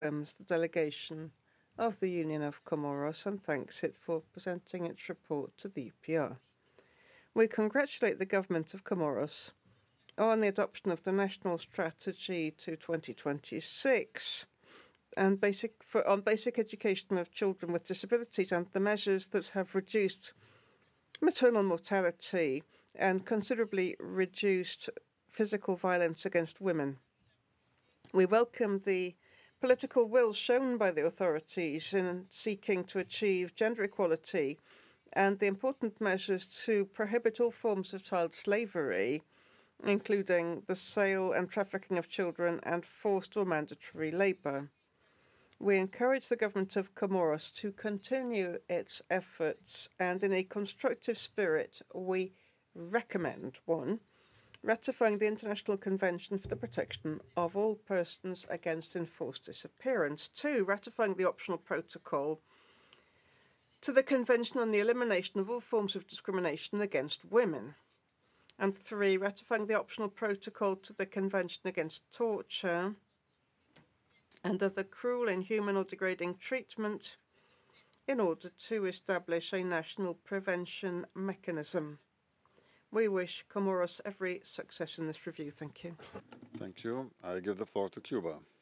welcomes the delegation of the Union of Comoros and thanks it for presenting its report to the UPR. We congratulate the government of Comoros on the adoption of the National Strategy to 2026 and basic education of children with disabilities and the measures that have reduced maternal mortality and considerably reduced physical violence against women. We welcome the political will shown by the authorities in seeking to achieve gender equality and the important measures to prohibit all forms of child slavery, including the sale and trafficking of children and forced or mandatory labour. We encourage the government of Comoros to continue its efforts and in a constructive spirit we recommend 1. Ratifying the International Convention for the Protection of All Persons Against Enforced Disappearance. 2. Ratifying the optional protocol to the Convention on the Elimination of All Forms of Discrimination Against Women. And 3. Ratifying the optional protocol to the Convention Against Torture and other cruel, inhuman, or degrading treatment in order to establish a national prevention mechanism. We wish Comoros every success in this review. Thank you. Thank you. I give the floor to Cuba.